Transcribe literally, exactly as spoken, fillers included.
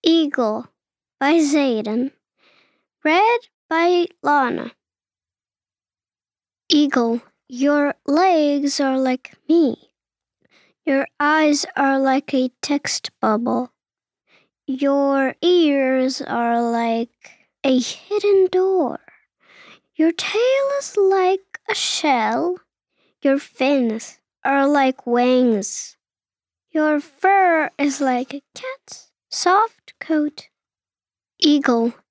Eagle by Zayden. Read by Lana. Eagle, your legs are like me. Your eyes are like a text bubble. Your ears are like a hidden door. Your tail is like a shell. Your fins are like wings. Your fur is like a cat's soft coat. Eagle,